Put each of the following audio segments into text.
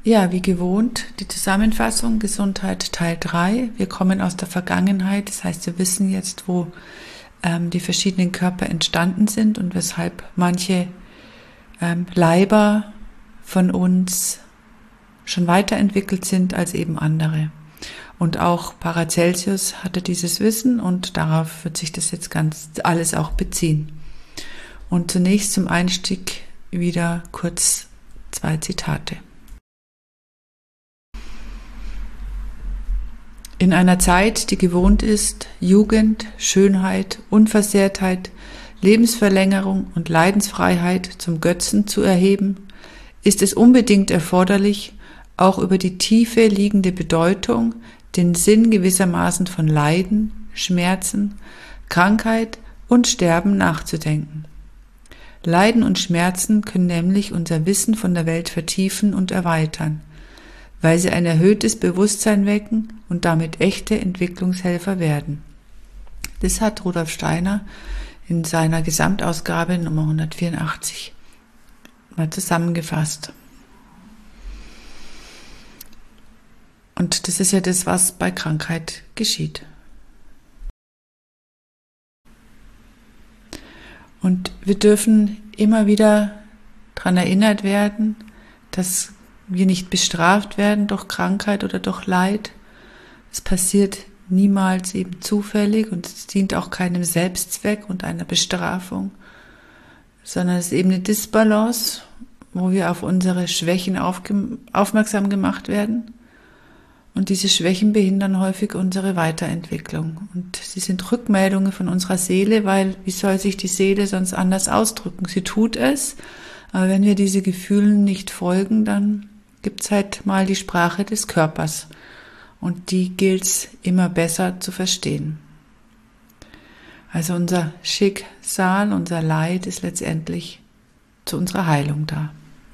Ja, wie gewohnt, die Zusammenfassung Gesundheit Teil 3. Wir kommen aus der Vergangenheit, das heißt, wir wissen jetzt, wo die verschiedenen Körper entstanden sind und weshalb manche Leiber von uns schon weiterentwickelt sind als eben andere. Und auch Paracelsus hatte dieses Wissen und darauf wird sich das jetzt ganz alles auch beziehen. Und zunächst zum Einstieg wieder kurz 2 Zitate. In einer Zeit, die gewohnt ist, Jugend, Schönheit, Unversehrtheit, Lebensverlängerung und Leidensfreiheit zum Götzen zu erheben, ist es unbedingt erforderlich, auch über die tiefe liegende Bedeutung, den Sinn gewissermaßen von Leiden, Schmerzen, Krankheit und Sterben nachzudenken. Leiden und Schmerzen können nämlich unser Wissen von der Welt vertiefen und erweitern, weil sie ein erhöhtes Bewusstsein wecken und damit echte Entwicklungshelfer werden. Das hat Rudolf Steiner in seiner Gesamtausgabe Nummer 184 mal zusammengefasst. Und das ist ja das, was bei Krankheit geschieht. Und wir dürfen immer wieder daran erinnert werden, dass wir nicht bestraft werden durch Krankheit oder durch Leid. Es passiert niemals eben zufällig und es dient auch keinem Selbstzweck und einer Bestrafung, sondern es ist eben eine Disbalance, wo wir auf unsere Schwächen aufmerksam gemacht werden. Und diese Schwächen behindern häufig unsere Weiterentwicklung. Und sie sind Rückmeldungen von unserer Seele, weil wie soll sich die Seele sonst anders ausdrücken? Sie tut es, aber wenn wir diese Gefühlen nicht folgen, dann gibt's halt mal die Sprache des Körpers. Und die gilt's immer besser zu verstehen. Also unser Schicksal, unser Leid ist letztendlich zu unserer Heilung da.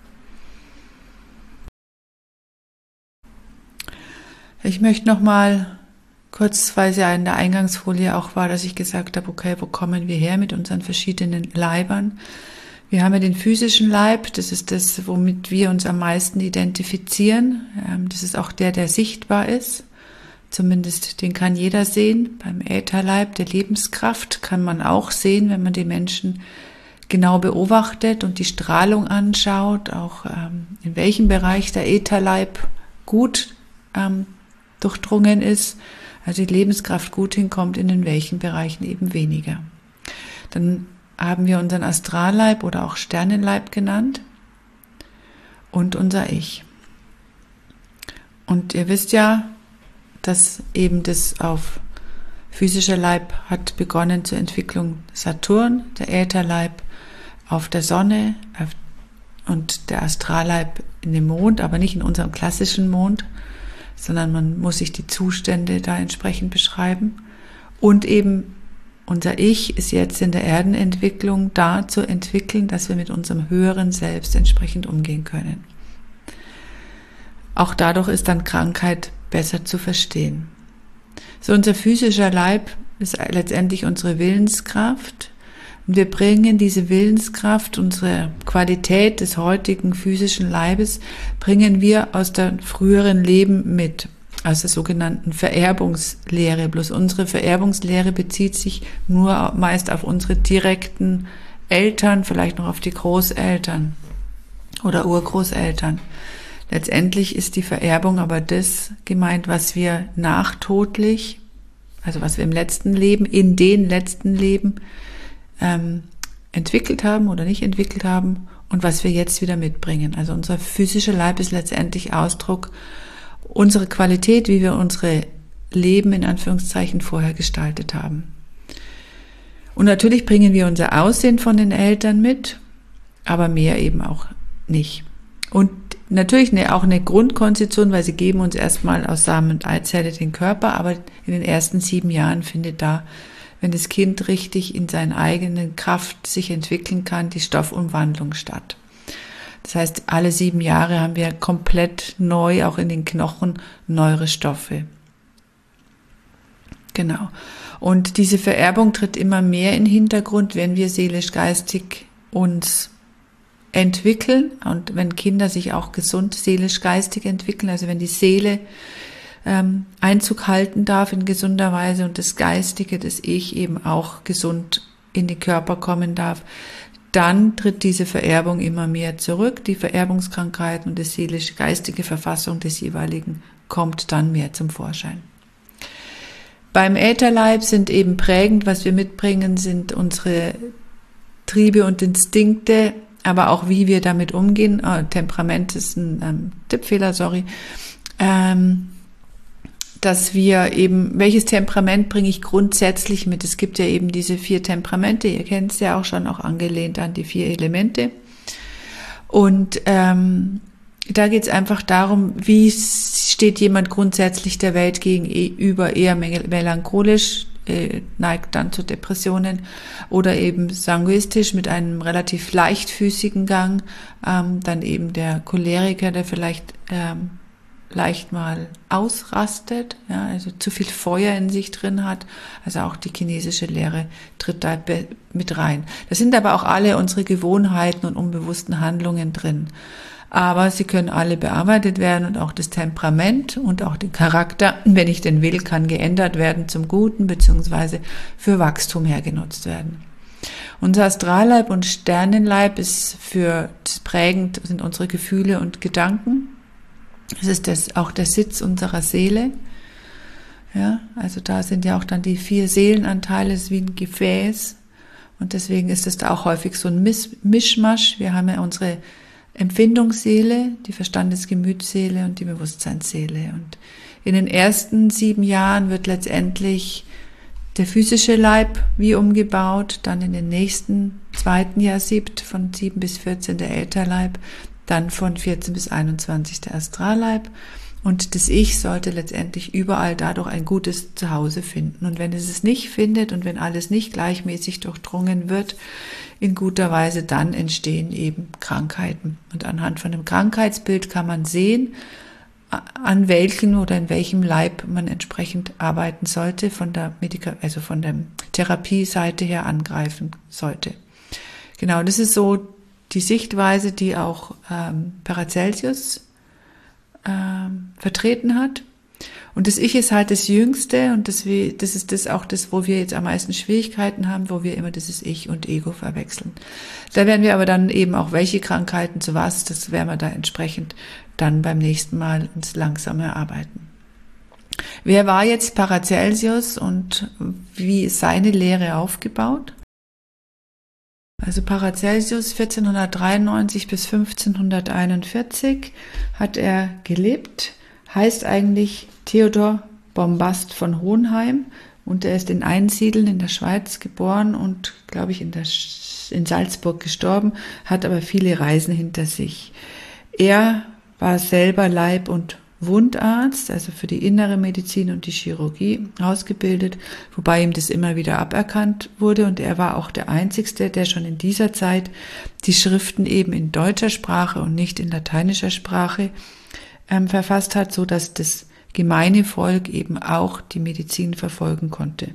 Ich möchte nochmal kurz, weil es ja in der Eingangsfolie auch war, dass ich gesagt habe, okay, wo kommen wir her mit unseren verschiedenen Leibern? Wir haben ja den physischen Leib, das ist das, womit wir uns am meisten identifizieren. Das ist auch der sichtbar ist. Zumindest den kann jeder sehen. Beim Ätherleib der Lebenskraft kann man auch sehen, wenn man die Menschen genau beobachtet und die Strahlung anschaut, auch in welchem Bereich der Ätherleib gut durchdrungen ist, also die Lebenskraft gut hinkommt, in welchen Bereichen eben weniger. Dann haben wir unseren Astralleib oder auch Sternenleib genannt und unser Ich. Und ihr wisst ja, dass eben das auf physischer Leib hat begonnen zur Entwicklung Saturn, der Ätherleib auf der Sonne und der Astralleib in dem Mond, aber nicht in unserem klassischen Mond, sondern man muss sich die Zustände da entsprechend beschreiben. Und eben unser Ich ist jetzt in der Erdenentwicklung da zu entwickeln, dass wir mit unserem höheren Selbst entsprechend umgehen können. Auch dadurch ist dann Krankheit besser zu verstehen. So, unser physischer Leib ist letztendlich unsere Willenskraft. Und wir bringen diese Willenskraft, unsere Qualität des heutigen physischen Leibes, bringen wir aus der früheren Leben mit, aus der sogenannten Vererbungslehre. Bloß unsere Vererbungslehre bezieht sich nur meist auf unsere direkten Eltern, vielleicht noch auf die Großeltern oder Urgroßeltern. Letztendlich ist die Vererbung aber das gemeint, was wir nachtodlich, also was wir im letzten Leben, in den letzten Leben entwickelt haben oder nicht entwickelt haben und was wir jetzt wieder mitbringen. Also unser physischer Leib ist letztendlich Ausdruck unserer Qualität, wie wir unsere Leben in Anführungszeichen vorher gestaltet haben. Und natürlich bringen wir unser Aussehen von den Eltern mit, aber mehr eben auch nicht. Und natürlich auch eine Grundkonstitution, weil sie geben uns erstmal aus Samen und Eizelle den Körper, aber in den ersten 7 Jahren findet da, wenn das Kind richtig in seiner eigenen Kraft sich entwickeln kann, die Stoffumwandlung statt. Das heißt, alle 7 Jahre haben wir komplett neu, auch in den Knochen, neuere Stoffe. Genau. Und diese Vererbung tritt immer mehr in den Hintergrund, wenn wir seelisch-geistig uns entwickeln und wenn Kinder sich auch gesund seelisch-geistig entwickeln, also wenn die Seele Einzug halten darf in gesunder Weise und das Geistige, das Ich eben auch gesund in den Körper kommen darf, dann tritt diese Vererbung immer mehr zurück. Die Vererbungskrankheiten und die seelisch-geistige Verfassung des jeweiligen kommt dann mehr zum Vorschein. Beim Ätherleib sind eben prägend, was wir mitbringen, sind unsere Triebe und Instinkte, aber auch wie wir damit umgehen. Temperament ist ein Tippfehler, sorry. Dass wir eben, welches Temperament bringe ich grundsätzlich mit? Es gibt ja eben diese 4 Temperamente, ihr kennt es ja auch schon, auch angelehnt an die 4 Elemente. Und da geht es einfach darum, wie steht jemand grundsätzlich der Welt gegenüber, eher melancholisch, neigt dann zu Depressionen oder eben sanguistisch mit einem relativ leichtfüßigen Gang, dann eben der Choleriker, der vielleicht leicht mal ausrastet, ja, also zu viel Feuer in sich drin hat, also auch die chinesische Lehre tritt da mit rein. Das sind aber auch alle unsere Gewohnheiten und unbewussten Handlungen drin. Aber sie können alle bearbeitet werden und auch das Temperament und auch der Charakter, wenn ich denn will, kann geändert werden zum Guten beziehungsweise für Wachstum hergenutzt werden. Unser Astralleib und Sternenleib ist für das prägend, sind unsere Gefühle und Gedanken. Es ist auch der Sitz unserer Seele. Ja, also da sind ja auch dann die 4 Seelenanteile, wie ein Gefäß. Und deswegen ist es da auch häufig so ein Mischmasch. Wir haben ja unsere Empfindungsseele, die Verstandes-Gemütsseele und die Bewusstseinsseele. Und in den ersten 7 Jahren wird letztendlich der physische Leib wie umgebaut, dann in den nächsten 2. Jahr von 7 bis 14 der Ätherleib, dann von 14 bis 21 der Astralleib. Und das Ich sollte letztendlich überall dadurch ein gutes Zuhause finden. Und wenn es es nicht findet und wenn alles nicht gleichmäßig durchdrungen wird, in guter Weise, dann entstehen eben Krankheiten. Und anhand von dem Krankheitsbild kann man sehen, an welchen oder in welchem Leib man entsprechend arbeiten sollte, von der von der Therapieseite her angreifen sollte. Genau, das ist so die Sichtweise, die auch Paracelsus vertreten hat. Und das Ich ist halt das Jüngste und das ist das auch das, wo wir jetzt am meisten Schwierigkeiten haben, wo wir immer dieses Ich und Ego verwechseln. Da werden wir aber dann eben auch welche Krankheiten zu was, das werden wir da entsprechend dann beim nächsten Mal uns langsam erarbeiten. Wer war jetzt Paracelsus und wie ist seine Lehre aufgebaut? Also Paracelsus 1493 bis 1541 hat er gelebt, heißt eigentlich Theodor Bombast von Hohenheim und er ist in Einsiedeln in der Schweiz geboren und, glaube ich, in Salzburg gestorben, hat aber viele Reisen hinter sich. Er war selber Leib- und Wundarzt, also für die innere Medizin und die Chirurgie ausgebildet, wobei ihm das immer wieder aberkannt wurde und er war auch der Einzige, der schon in dieser Zeit die Schriften eben in deutscher Sprache und nicht in lateinischer Sprache verfasst hat, so dass das gemeine Volk eben auch die Medizin verfolgen konnte.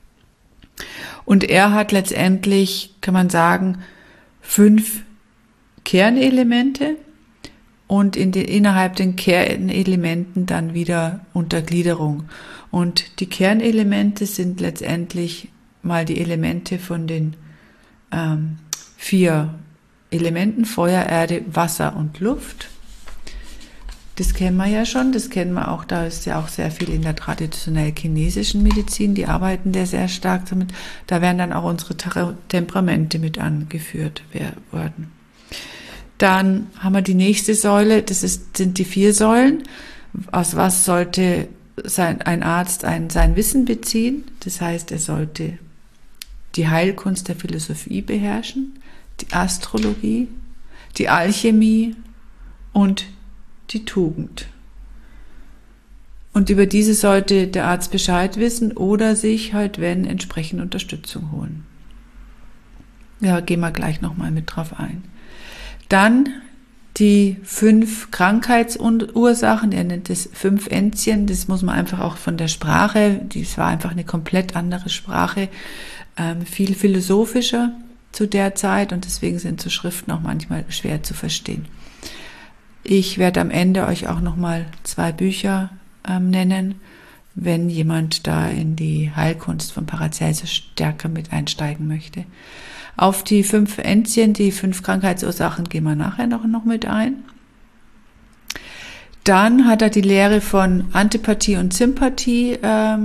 Und er hat letztendlich, kann man sagen, 5 Kernelemente und innerhalb den Kernelementen dann wieder Untergliederung. Und die Kernelemente sind letztendlich mal die Elemente von den 4 Elementen, Feuer, Erde, Wasser und Luft. Das kennen wir ja schon, das kennen wir auch, da ist ja auch sehr viel in der traditionell chinesischen Medizin, die arbeiten da sehr stark damit. Da werden dann auch unsere Temperamente mit angeführt worden. Dann haben wir die nächste Säule, sind die 4 Säulen. Aus was sollte ein Arzt sein Wissen beziehen? Das heißt, er sollte die Heilkunst der Philosophie beherrschen, die Astrologie, die Alchemie und die Tugend. Und über diese sollte der Arzt Bescheid wissen oder sich halt, wenn, entsprechend Unterstützung holen. Ja, gehen wir gleich nochmal mit drauf ein. Dann die 5 Krankheitsursachen, er nennt es 5 Entzien, das muss man einfach auch von der Sprache, das war einfach eine komplett andere Sprache, viel philosophischer zu der Zeit und deswegen sind so Schriften auch manchmal schwer zu verstehen. Ich werde am Ende euch auch nochmal 2 Bücher nennen, wenn jemand da in die Heilkunst von Paracelsus stärker mit einsteigen möchte. Auf die 5 Enzymen, die 5 Krankheitsursachen, gehen wir nachher noch mit ein. Dann hat er die Lehre von Antipathie und Sympathie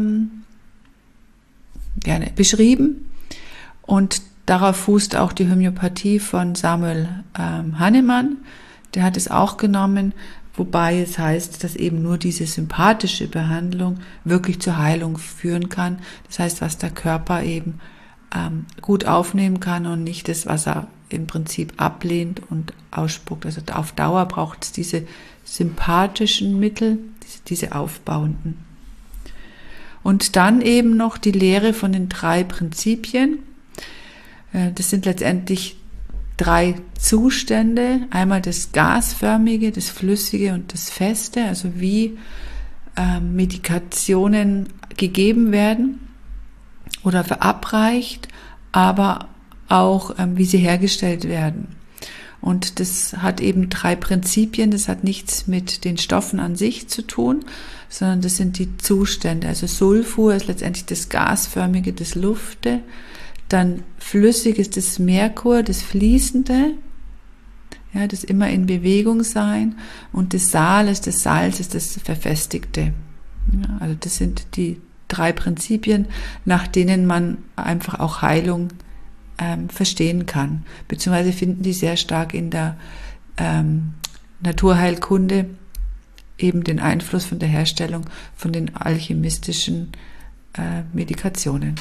beschrieben und darauf fußt auch die Homöopathie von Samuel Hahnemann. Der hat es auch genommen, wobei es heißt, dass eben nur diese sympathische Behandlung wirklich zur Heilung führen kann. Das heißt, was der Körper eben gut aufnehmen kann und nicht das, was er im Prinzip ablehnt und ausspuckt. Also auf Dauer braucht es diese sympathischen Mittel, diese aufbauenden. Und dann eben noch die Lehre von den 3 Prinzipien. Das sind letztendlich 3 Zustände. Einmal das Gasförmige, das Flüssige und das Feste, also wie Medikationen gegeben werden oder verabreicht, aber auch wie sie hergestellt werden. Und das hat eben 3 Prinzipien, das hat nichts mit den Stoffen an sich zu tun, sondern das sind die Zustände. Also Sulfur ist letztendlich das Gasförmige, das Lufte, dann flüssig ist das Merkur, das Fließende, ja, das immer in Bewegung sein, und das Sal ist das Salz, ist das Verfestigte. Ja, also das sind die 3 Prinzipien, nach denen man einfach auch Heilung verstehen kann, beziehungsweise finden die sehr stark in der Naturheilkunde eben den Einfluss von der Herstellung von den alchemistischen Medikationen.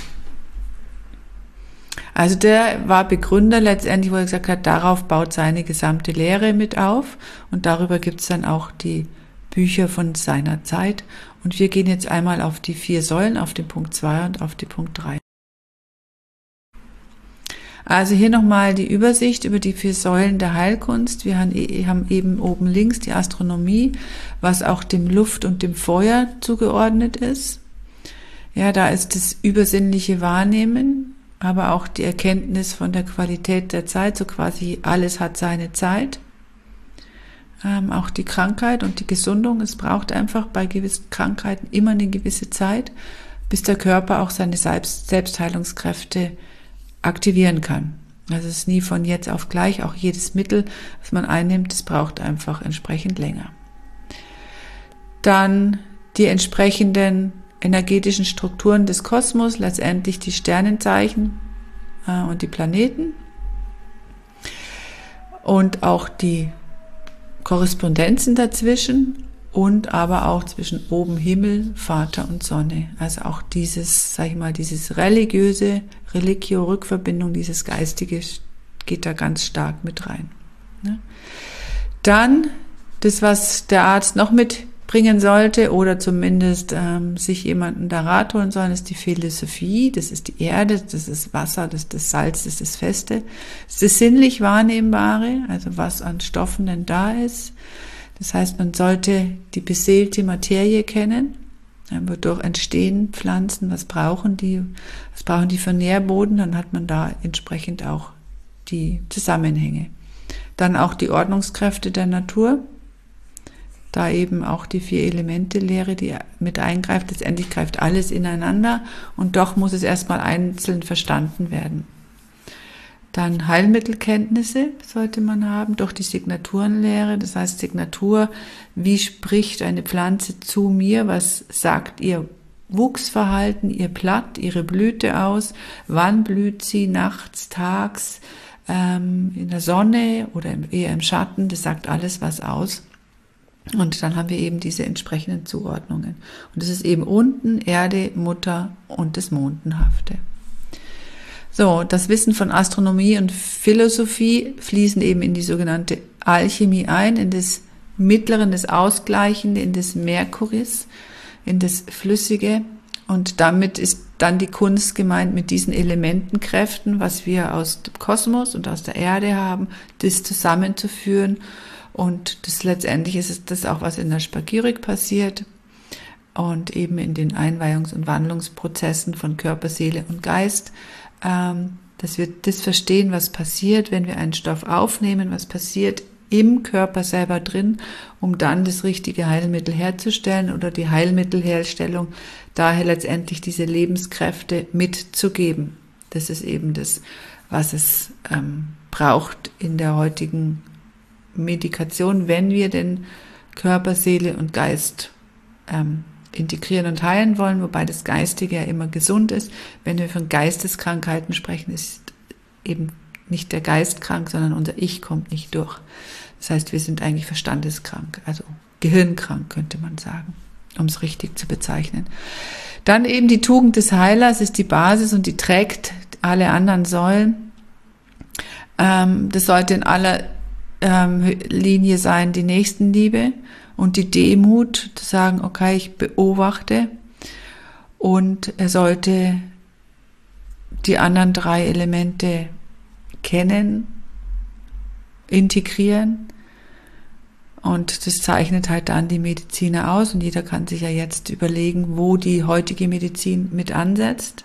Also der war Begründer letztendlich, wo er gesagt hat, darauf baut seine gesamte Lehre mit auf, und darüber gibt es dann auch die Bücher von seiner Zeit. Und wir gehen jetzt einmal auf die 4 Säulen, auf den Punkt 2 und auf die Punkt 3. Also hier nochmal die Übersicht über die 4 Säulen der Heilkunst. Wir haben eben oben links die Astronomie, was auch dem Luft und dem Feuer zugeordnet ist. Ja, da ist das übersinnliche Wahrnehmen, aber auch die Erkenntnis von der Qualität der Zeit, so quasi alles hat seine Zeit. Auch die Krankheit und die Gesundung, es braucht einfach bei gewissen Krankheiten immer eine gewisse Zeit, bis der Körper auch seine Selbstheilungskräfte aktivieren kann. Also es ist nie von jetzt auf gleich, auch jedes Mittel, das man einnimmt, das braucht einfach entsprechend länger. Dann die entsprechenden energetischen Strukturen des Kosmos, letztendlich die Sternenzeichen und die Planeten und auch die Korrespondenzen dazwischen und aber auch zwischen oben Himmel, Vater und Sonne. Also auch dieses, sag ich mal, dieses religiöse, Religio-Rückverbindung, dieses Geistige geht da ganz stark mit rein. Dann das, was der Arzt noch mitbringen sollte oder zumindest sich jemanden da Rat holen sollen, ist die Philosophie. Das ist die Erde, das ist das Wasser, das ist das Salz, das ist das Feste. Das ist das sinnlich Wahrnehmbare, also was an Stoffen denn da ist. Das heißt, man sollte die beseelte Materie kennen, wodurch entstehen Pflanzen, was brauchen die für Nährboden, dann hat man da entsprechend auch die Zusammenhänge. Dann auch die Ordnungskräfte der Natur, da eben auch die 4-Elemente-Lehre, die mit eingreift, letztendlich greift alles ineinander und doch muss es erstmal einzeln verstanden werden. Dann Heilmittelkenntnisse sollte man haben, durch die Signaturenlehre, das heißt Signatur, wie spricht eine Pflanze zu mir, was sagt ihr Wuchsverhalten, ihr Blatt, ihre Blüte aus, wann blüht sie, nachts, tags, in der Sonne oder eher im Schatten, das sagt alles was aus. Und dann haben wir eben diese entsprechenden Zuordnungen. Und das ist eben unten Erde, Mutter und das Mondenhafte. So, das Wissen von Astronomie und Philosophie fließen eben in die sogenannte Alchemie ein, in das Mittlere, das Ausgleichende, in das Merkuris, in das Flüssige. Und damit ist dann die Kunst gemeint, mit diesen Elementenkräften, was wir aus dem Kosmos und aus der Erde haben, das zusammenzuführen. Und das letztendlich ist das auch, was in der Spagyrik passiert und eben in den Einweihungs- und Wandlungsprozessen von Körper, Seele und Geist, dass wir das verstehen, was passiert, wenn wir einen Stoff aufnehmen, was passiert im Körper selber drin, um dann das richtige Heilmittel herzustellen oder die Heilmittelherstellung daher letztendlich diese Lebenskräfte mitzugeben. Das ist eben das, was es braucht in der heutigen Medikation, wenn wir den Körper, Seele und Geist integrieren und heilen wollen, wobei das Geistige ja immer gesund ist. Wenn wir von Geisteskrankheiten sprechen, ist eben nicht der Geist krank, sondern unser Ich kommt nicht durch. Das heißt, wir sind eigentlich verstandeskrank, also gehirnkrank könnte man sagen, um es richtig zu bezeichnen. Dann eben die Tugend des Heilers ist die Basis und die trägt alle anderen Säulen. Das sollte in aller Linie sein die Nächstenliebe und die Demut, zu sagen, okay, ich beobachte, und er sollte die anderen 3 Elemente kennen, integrieren, und das zeichnet halt dann die Mediziner aus, und jeder kann sich ja jetzt überlegen, wo die heutige Medizin mit ansetzt.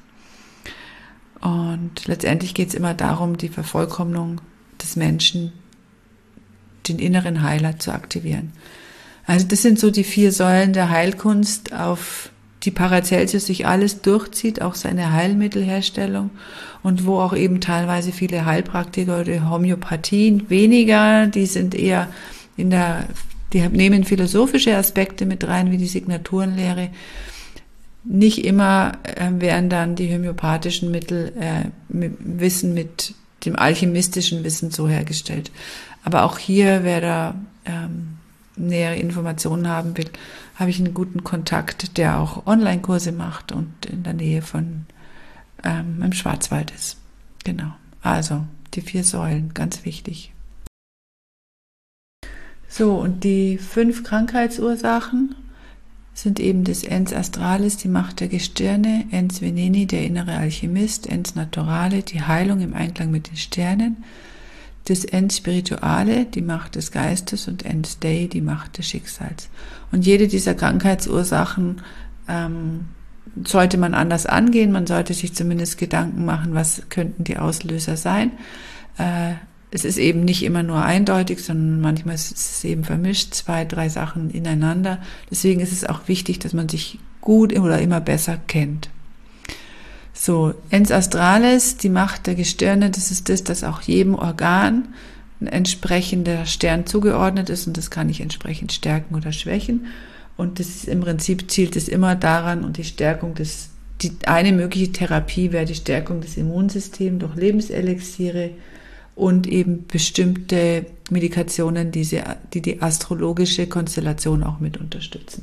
Und letztendlich geht es immer darum, die Vervollkommnung des Menschen, den inneren Heiler zu aktivieren. Also das sind so die 4 Säulen der Heilkunst, auf die Paracelsus sich alles durchzieht, auch seine Heilmittelherstellung, und wo auch eben teilweise viele Heilpraktiker oder Homöopathien weniger, die sind eher die nehmen philosophische Aspekte mit rein, wie die Signaturenlehre. Nicht immer werden dann die homöopathischen Mittel Wissen mit dem alchemistischen Wissen so hergestellt. Aber auch hier, wer da nähere Informationen haben will, habe ich einen guten Kontakt, der auch Online-Kurse macht und in der Nähe von im Schwarzwald ist. Genau. Also die 4 Säulen, ganz wichtig. So, und die 5 Krankheitsursachen sind eben das Ens Astralis, die Macht der Gestirne, Ens Veneni, der innere Alchemist, Ens Naturale, die Heilung im Einklang mit den Sternen, das Ens Spirituale, die Macht des Geistes, und Ens Dei, die Macht des Schicksals. Und jede dieser Krankheitsursachen sollte man anders angehen. Man sollte sich zumindest Gedanken machen, was könnten die Auslöser sein. Es ist eben nicht immer nur eindeutig, sondern manchmal ist es eben vermischt, 2, 3 Sachen ineinander. Deswegen ist es auch wichtig, dass man sich gut oder immer besser kennt. So, Ens Astralis, die Macht der Gestirne, das ist das, dass auch jedem Organ ein entsprechender Stern zugeordnet ist, und das kann ich entsprechend stärken oder schwächen. Und das ist im Prinzip, zielt es immer daran, und die Stärkung eine mögliche Therapie wäre die Stärkung des Immunsystems durch Lebenselixiere und eben bestimmte Medikationen, die astrologische Konstellation auch mit unterstützen.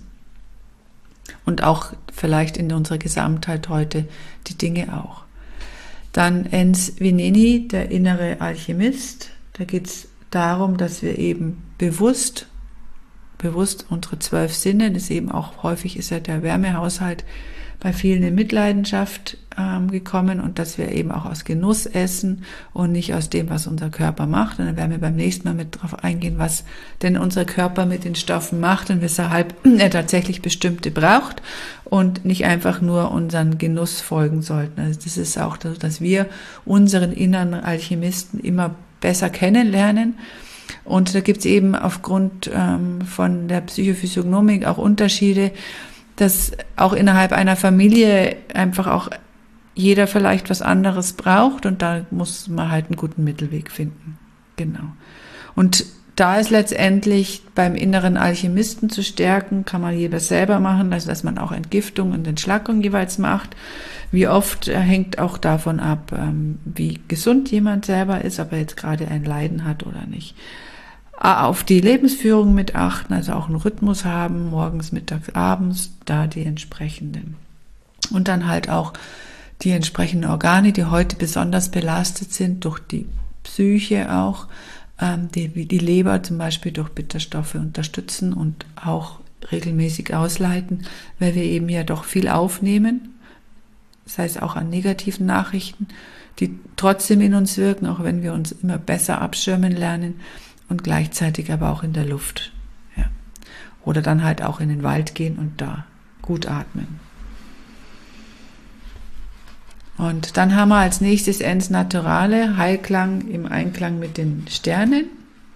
Und auch vielleicht in unserer Gesamtheit heute die Dinge auch. Dann Ens Veneni, der innere Alchemist. Da geht es darum, dass wir eben bewusst unsere 12 Sinne, das eben auch häufig ist ja der Wärmehaushalt bei vielen in Mitleidenschaft gekommen, und dass wir eben auch aus Genuss essen und nicht aus dem, was unser Körper macht. Und dann werden wir beim nächsten Mal mit drauf eingehen, was denn unser Körper mit den Stoffen macht und weshalb er tatsächlich bestimmte braucht und nicht einfach nur unseren Genuss folgen sollten. Also das ist auch, dass wir unseren inneren Alchemisten immer besser kennenlernen. Und da gibt es eben aufgrund von der Psychophysiognomik auch Unterschiede, dass auch innerhalb einer Familie einfach auch jeder vielleicht was anderes braucht, und da muss man halt einen guten Mittelweg finden. Genau. Und da ist letztendlich beim inneren Alchemisten zu stärken, kann man jeder selber machen, also dass man auch Entgiftung und Entschlackung jeweils macht. Wie oft hängt auch davon ab, wie gesund jemand selber ist, ob er jetzt gerade ein Leiden hat oder nicht. Auf die Lebensführung mit achten, also auch einen Rhythmus haben, morgens, mittags, abends, da die entsprechenden. Und dann halt auch die entsprechenden Organe, die heute besonders belastet sind, durch die Psyche auch, die Leber zum Beispiel durch Bitterstoffe unterstützen und auch regelmäßig ausleiten, weil wir eben ja doch viel aufnehmen, das heißt auch an negativen Nachrichten, die trotzdem in uns wirken, auch wenn wir uns immer besser abschirmen lernen, und gleichzeitig aber auch in der Luft. Ja. Oder dann halt auch in den Wald gehen und da gut atmen. Und dann haben wir als nächstes Ens Naturale, Heilklang im Einklang mit den Sternen.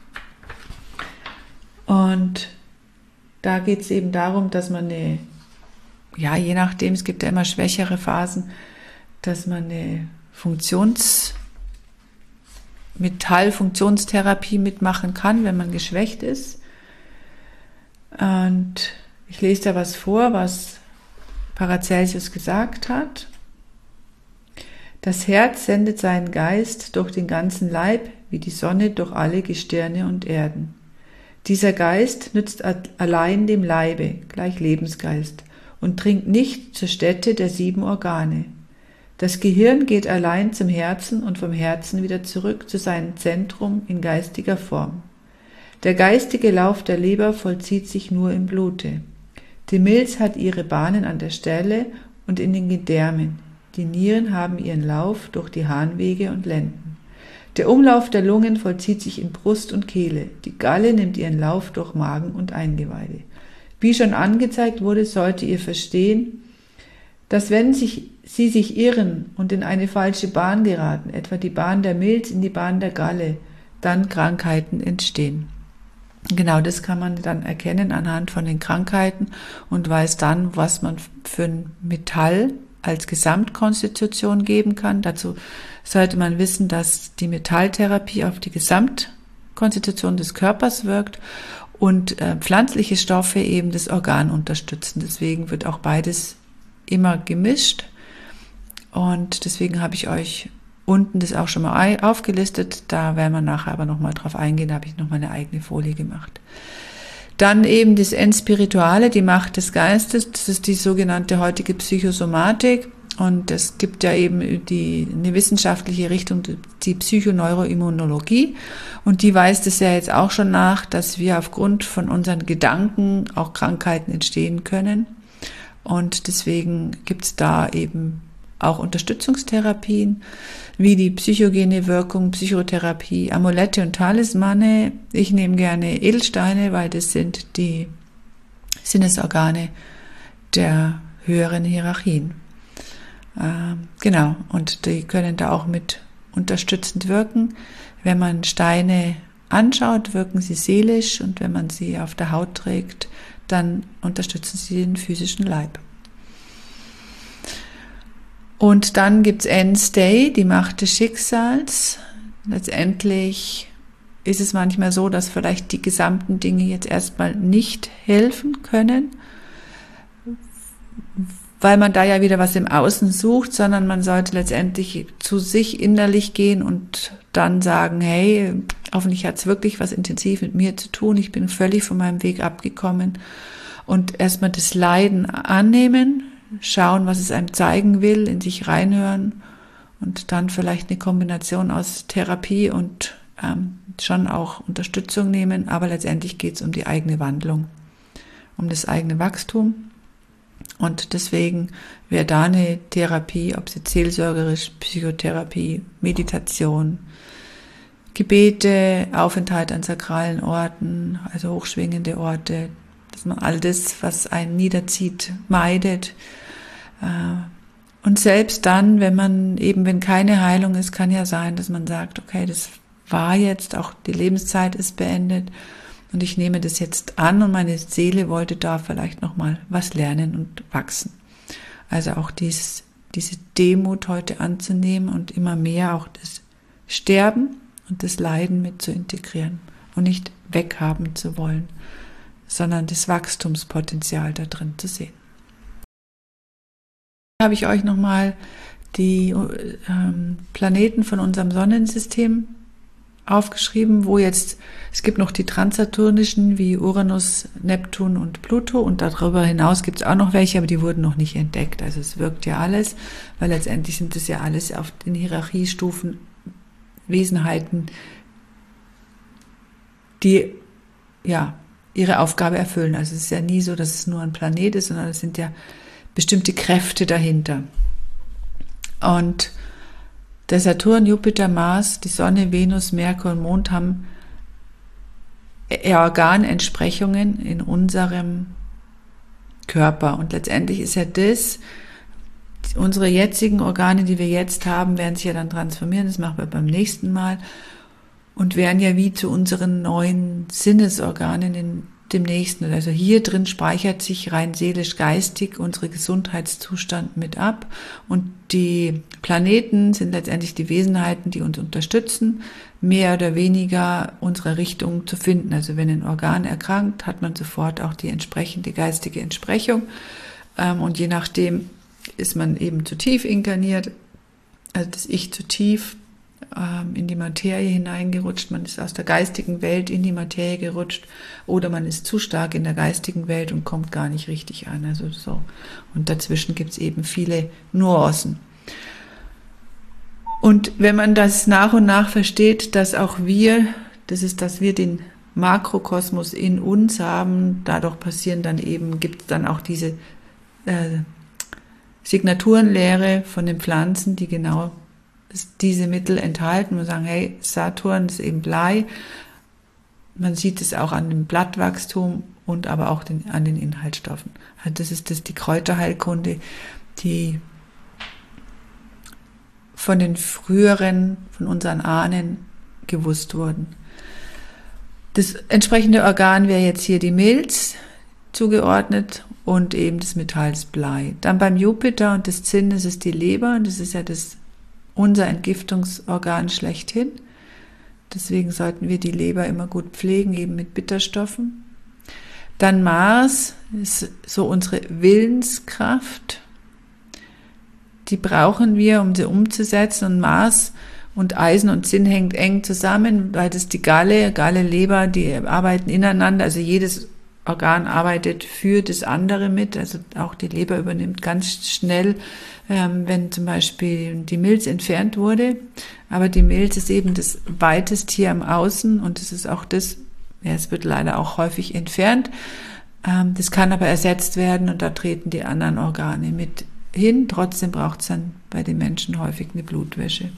Und da geht es eben darum, dass man je nachdem, es gibt ja immer schwächere Phasen, dass man eine Metallfunktionstherapie mitmachen kann, wenn man geschwächt ist. Und ich lese da was vor, was Paracelsus gesagt hat. Das Herz sendet seinen Geist durch den ganzen Leib, wie die Sonne durch alle Gestirne und Erden. Dieser Geist nützt allein dem Leibe, gleich Lebensgeist, und dringt nicht zur Stätte der 7 Organe. Das Gehirn geht allein zum Herzen und vom Herzen wieder zurück zu seinem Zentrum in geistiger Form. Der geistige Lauf der Leber vollzieht sich nur im Blute. Die Milz hat ihre Bahnen an der Stelle und in den Gedärmen. Die Nieren haben ihren Lauf durch die Harnwege und Lenden. Der Umlauf der Lungen vollzieht sich in Brust und Kehle. Die Galle nimmt ihren Lauf durch Magen und Eingeweide. Wie schon angezeigt wurde, sollte ihr verstehen, dass wenn sie sich irren und in eine falsche Bahn geraten, etwa die Bahn der Milz in die Bahn der Galle, dann Krankheiten entstehen. Genau das kann man dann erkennen anhand von den Krankheiten und weiß dann, was man für ein Metall als Gesamtkonstitution geben kann. Dazu sollte man wissen, dass die Metalltherapie auf die Gesamtkonstitution des Körpers wirkt und pflanzliche Stoffe eben das Organ unterstützen. Deswegen wird auch beides immer gemischt und deswegen habe ich euch unten das auch schon mal aufgelistet. Da werden wir nachher aber nochmal drauf eingehen. Da habe ich nochmal eine eigene Folie gemacht. Dann eben das Ens Spirituale, die Macht des Geistes. Das ist die sogenannte heutige Psychosomatik. Und es gibt ja eben eine wissenschaftliche Richtung, die Psychoneuroimmunologie. Und die weist es ja jetzt auch schon nach, dass wir aufgrund von unseren Gedanken auch Krankheiten entstehen können. Und deswegen gibt es da eben auch Unterstützungstherapien, wie die psychogene Wirkung, Psychotherapie, Amulette und Talismane. Ich nehme gerne Edelsteine, weil das sind die Sinnesorgane der höheren Hierarchien. Genau, und die können da auch mit unterstützend wirken. Wenn man Steine anschaut, wirken sie seelisch und wenn man sie auf der Haut trägt, dann unterstützen sie den physischen Leib. Und dann gibt's Ens Day, die Macht des Schicksals. Letztendlich ist es manchmal so, dass vielleicht die gesamten Dinge jetzt erstmal nicht helfen können, weil man da ja wieder was im Außen sucht, sondern man sollte letztendlich zu sich innerlich gehen und dann sagen, hey, hoffentlich hat's wirklich was intensiv mit mir zu tun, ich bin völlig von meinem Weg abgekommen und erstmal das Leiden annehmen, schauen, was es einem zeigen will, in sich reinhören und dann vielleicht eine Kombination aus Therapie und schon auch Unterstützung nehmen, aber letztendlich geht es um die eigene Wandlung, um das eigene Wachstum und deswegen wäre da eine Therapie, ob sie seelsorgerisch, Psychotherapie, Meditation, Gebete, Aufenthalt an sakralen Orten, also hochschwingende Orte, dass man all das, was einen niederzieht, meidet. Und selbst dann, wenn keine Heilung ist, kann ja sein, dass man sagt, okay, das war jetzt, auch die Lebenszeit ist beendet und ich nehme das jetzt an und meine Seele wollte da vielleicht nochmal was lernen und wachsen. Also auch diese Demut heute anzunehmen und immer mehr auch das Sterben und das Leiden mit zu integrieren und nicht weghaben zu wollen, sondern das Wachstumspotenzial da drin zu sehen. Habe ich euch nochmal die Planeten von unserem Sonnensystem aufgeschrieben, wo jetzt, es gibt noch die transsaturnischen wie Uranus, Neptun und Pluto und darüber hinaus gibt es auch noch welche, aber die wurden noch nicht entdeckt. Also es wirkt ja alles, weil letztendlich sind es ja alles auf den Hierarchiestufen Wesenheiten, die ja ihre Aufgabe erfüllen. Also es ist ja nie so, dass es nur ein Planet ist, sondern es sind ja bestimmte Kräfte dahinter. Und der Saturn, Jupiter, Mars, die Sonne, Venus, Merkur und Mond haben Organentsprechungen in unserem Körper. Und letztendlich ist ja das unsere jetzigen Organe, die wir jetzt haben, werden sich ja dann transformieren, das machen wir beim nächsten Mal, und werden ja wie zu unseren neuen Sinnesorganen in dem nächsten. Also hier drin speichert sich rein seelisch-geistig unsere Gesundheitszustand mit ab, und die Planeten sind letztendlich die Wesenheiten, die uns unterstützen, mehr oder weniger unsere Richtung zu finden. Also wenn ein Organ erkrankt, hat man sofort auch die entsprechende geistige Entsprechung, und je nachdem ist man eben zu tief inkarniert, also das Ich zu tief in die Materie hineingerutscht, man ist aus der geistigen Welt in die Materie gerutscht, oder man ist zu stark in der geistigen Welt und kommt gar nicht richtig an. Also so. Und dazwischen gibt es eben viele Nuancen. Und wenn man das nach und nach versteht, dass auch wir, dass wir den Makrokosmos in uns haben, dadurch passieren dann eben, gibt es dann auch diese Signaturenlehre von den Pflanzen, die genau diese Mittel enthalten und sagen, hey, Saturn ist eben Blei. Man sieht es auch an dem Blattwachstum und aber auch an den Inhaltsstoffen. Also das ist die Kräuterheilkunde, die von den früheren, von unseren Ahnen gewusst wurden. Das entsprechende Organ wäre jetzt hier die Milz zugeordnet und eben das Metall ist Blei. Dann beim Jupiter und das Zinn, das ist die Leber, das ist ja unser Entgiftungsorgan schlechthin. Deswegen sollten wir die Leber immer gut pflegen, eben mit Bitterstoffen. Dann Mars ist so unsere Willenskraft. Die brauchen wir, um sie umzusetzen. Und Mars und Eisen und Zinn hängt eng zusammen, weil das die Galle, Leber, die arbeiten ineinander. Also jedes Organ arbeitet für das andere mit. Also auch die Leber übernimmt ganz schnell, wenn zum Beispiel die Milz entfernt wurde. Aber die Milz ist eben das weitest hier am Außen, und das ist auch es wird leider auch häufig entfernt. Das kann aber ersetzt werden, und da treten die anderen Organe mit hin. Trotzdem braucht es dann bei den Menschen häufig eine Blutwäsche.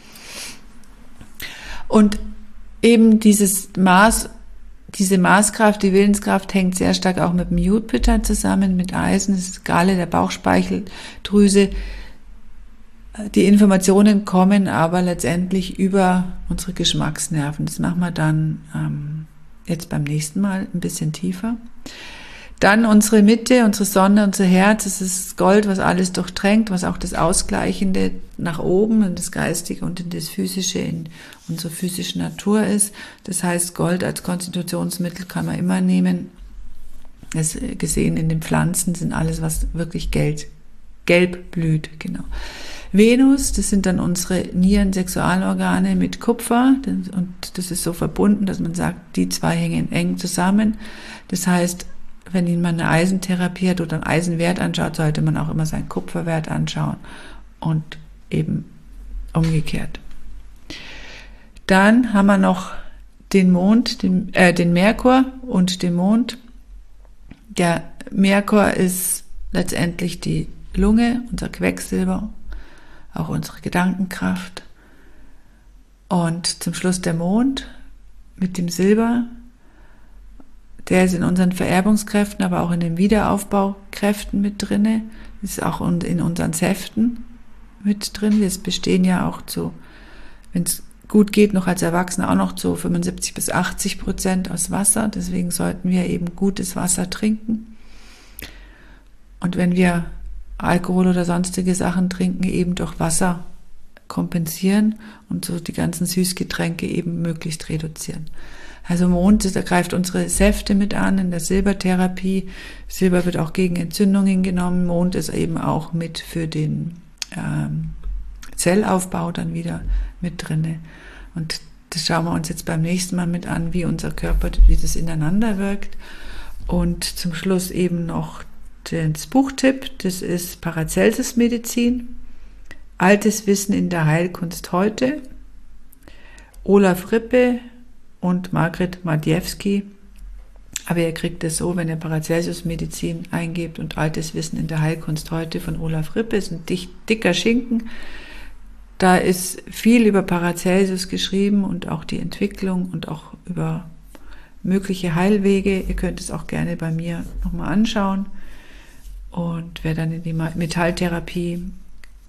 Und eben diese Maßkraft, die Willenskraft, hängt sehr stark auch mit dem Jupiter zusammen, mit Eisen, das ist Galle der Bauchspeicheldrüse. Die Informationen kommen aber letztendlich über unsere Geschmacksnerven. Das machen wir dann jetzt beim nächsten Mal ein bisschen tiefer. Dann unsere Mitte, unsere Sonne, unser Herz, das ist Gold, was alles durchdrängt, was auch das Ausgleichende nach oben in das Geistige und in das Physische, in unsere physische Natur ist. Das heißt, Gold als Konstitutionsmittel kann man immer nehmen. Das gesehen in den Pflanzen sind alles, was wirklich gelb blüht, genau. Venus, das sind dann unsere Nieren-Sexualorgane mit Kupfer, und das ist so verbunden, dass man sagt, die zwei hängen eng zusammen. Das heißt, wenn man eine Eisentherapie hat oder einen Eisenwert anschaut, sollte man auch immer seinen Kupferwert anschauen und eben umgekehrt. Dann haben wir noch den Mond, den Merkur und den Mond. Der Merkur ist letztendlich die Lunge, unser Quecksilber, auch unsere Gedankenkraft. Und zum Schluss der Mond mit dem Silber. Der ist in unseren Vererbungskräften, aber auch in den Wiederaufbaukräften mit drinne. Ist auch in unseren Säften mit drin. Wir bestehen ja auch wenn es gut geht, noch als Erwachsene auch noch zu 75-80% aus Wasser. Deswegen sollten wir eben gutes Wasser trinken. Und wenn wir Alkohol oder sonstige Sachen trinken, eben durch Wasser kompensieren und so die ganzen Süßgetränke eben möglichst reduzieren. Also Mond, da greift unsere Säfte mit an in der Silbertherapie. Silber wird auch gegen Entzündungen genommen. Mond ist eben auch mit für den Zellaufbau dann wieder mit drinne. Und das schauen wir uns jetzt beim nächsten Mal mit an, wie unser Körper, wie das ineinander wirkt. Und zum Schluss eben noch das Buchtipp, das ist Paracelsus Medizin, Altes Wissen in der Heilkunst heute, Olaf Rippe und Margret Madiewski. Aber ihr kriegt es so, wenn ihr Paracelsus Medizin eingebt und Altes Wissen in der Heilkunst heute von Olaf Rippe, ist ein dicker Schinken. Da ist viel über Paracelsus geschrieben und auch die Entwicklung und auch über mögliche Heilwege. Ihr könnt es auch gerne bei mir nochmal anschauen. Und wer dann in die Metalltherapie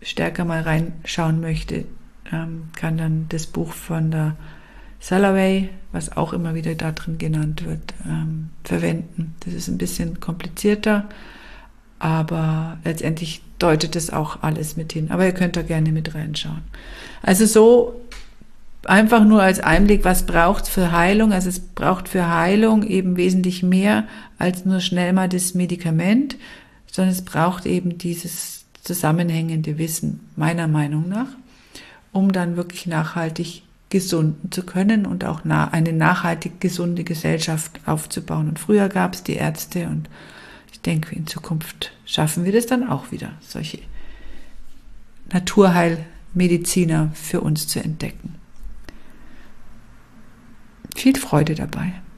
stärker mal reinschauen möchte, kann dann das Buch von der Salovey, was auch immer wieder da drin genannt wird, verwenden. Das ist ein bisschen komplizierter, aber letztendlich deutet es auch alles mit hin. Aber ihr könnt da gerne mit reinschauen. Also so einfach nur als Einblick, was braucht es für Heilung? Also es braucht für Heilung eben wesentlich mehr als nur schnell mal das Medikament, sondern es braucht eben dieses zusammenhängende Wissen, meiner Meinung nach, um dann wirklich nachhaltig gesunden zu können und auch eine nachhaltig gesunde Gesellschaft aufzubauen. Und früher gab es die Ärzte und ich denke, in Zukunft schaffen wir das dann auch wieder, solche Naturheilmediziner für uns zu entdecken. Viel Freude dabei.